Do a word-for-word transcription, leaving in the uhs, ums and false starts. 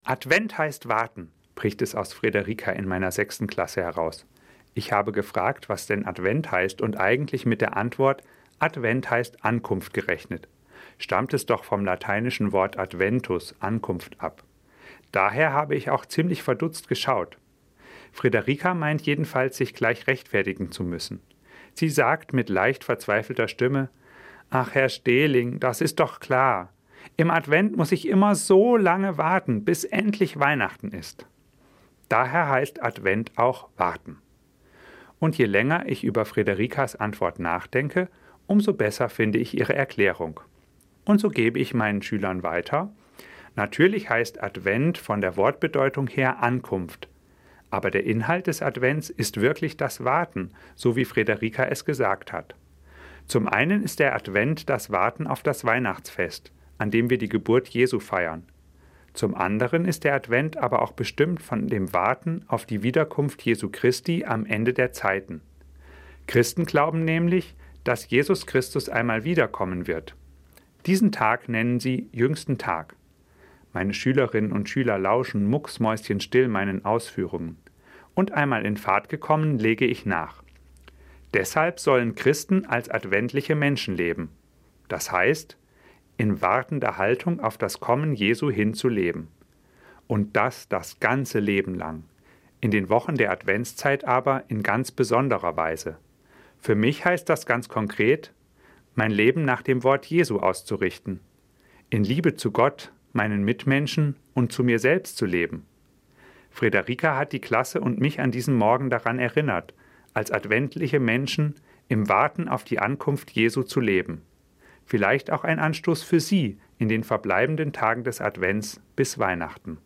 Advent heißt warten, bricht es aus Friederika in meiner sechsten Klasse heraus. Ich habe gefragt, was denn Advent heißt und eigentlich mit der Antwort Advent heißt Ankunft gerechnet. Stammt es doch vom lateinischen Wort Adventus, Ankunft, ab. Daher habe ich auch ziemlich verdutzt geschaut. Friederika meint jedenfalls, sich gleich rechtfertigen zu müssen. Sie sagt mit leicht verzweifelter Stimme: »Ach, Herr Stehling, das ist doch klar. Im Advent muss ich immer so lange warten, bis endlich Weihnachten ist.« Daher heißt Advent auch warten. Und je länger ich über Friederikas Antwort nachdenke, umso besser finde ich ihre Erklärung. Und so gebe ich meinen Schülern weiter: Natürlich heißt Advent von der Wortbedeutung her Ankunft. Aber der Inhalt des Advents ist wirklich das Warten, so wie Friederika es gesagt hat. Zum einen ist der Advent das Warten auf das Weihnachtsfest, an dem wir die Geburt Jesu feiern. Zum anderen ist der Advent aber auch bestimmt von dem Warten auf die Wiederkunft Jesu Christi am Ende der Zeiten. Christen glauben nämlich, dass Jesus Christus einmal wiederkommen wird. Diesen Tag nennen sie jüngsten Tag. Meine Schülerinnen und Schüler lauschen mucksmäuschenstill meinen Ausführungen. Und einmal in Fahrt gekommen, lege ich nach. Deshalb sollen Christen als adventliche Menschen leben. Das heißt, in wartender Haltung auf das Kommen Jesu hin zu leben. Und das das ganze Leben lang. In den Wochen der Adventszeit aber in ganz besonderer Weise. Für mich heißt das ganz konkret, mein Leben nach dem Wort Jesu auszurichten. In Liebe zu Gott, meinen Mitmenschen und zu mir selbst zu leben. Friederika hat die Klasse und mich an diesem Morgen daran erinnert, als adventliche Menschen im Warten auf die Ankunft Jesu zu leben. Vielleicht auch ein Anstoß für Sie in den verbleibenden Tagen des Advents bis Weihnachten.